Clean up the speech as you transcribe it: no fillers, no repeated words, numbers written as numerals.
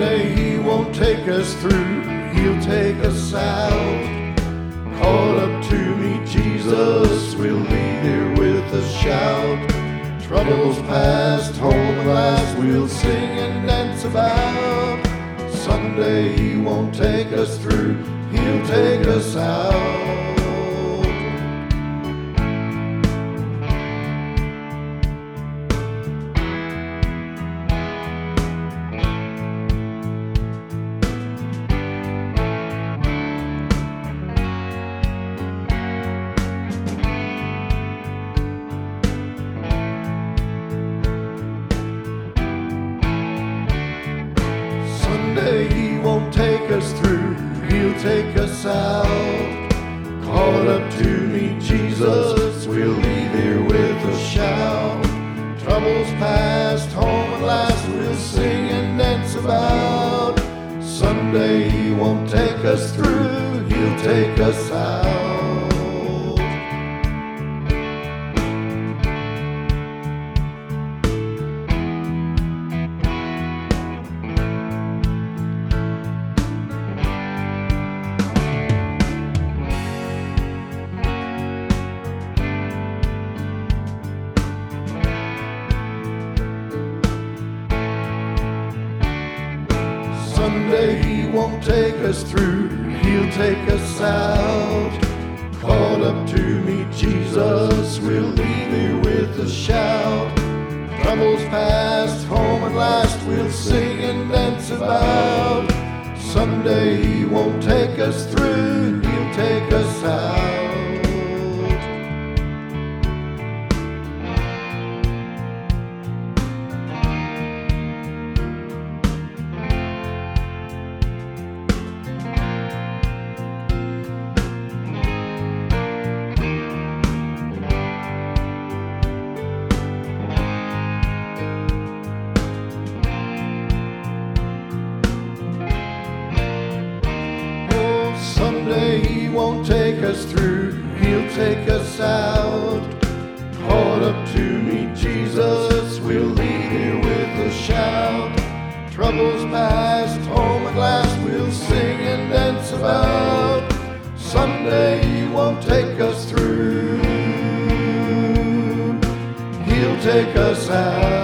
Someday he won't take us through, he'll take us out. Call up to meet Jesus, we'll leave here with a shout. Troubles past, home at last, we'll sing and dance about. Someday he won't take us through, he'll take us out. Someday he won't take us through, he'll take us out. Call up to meet Jesus, we'll leave here with a shout. Troubles past, home at last, we'll sing and dance about. Someday he won't take us through, he'll take us out. Someday he won't take us through, he'll take us out. Called up to meet Jesus, we'll leave here with a shout. Troubles past, home at last, we'll sing and dance about. Someday he won't take us through, he'll take us out. Someday he won't take us through, he'll take us out. Called up to meet Jesus, we'll leave here with a shout. Troubles past, home at last, we'll sing and dance about. Someday he won't take us through, he'll take us out.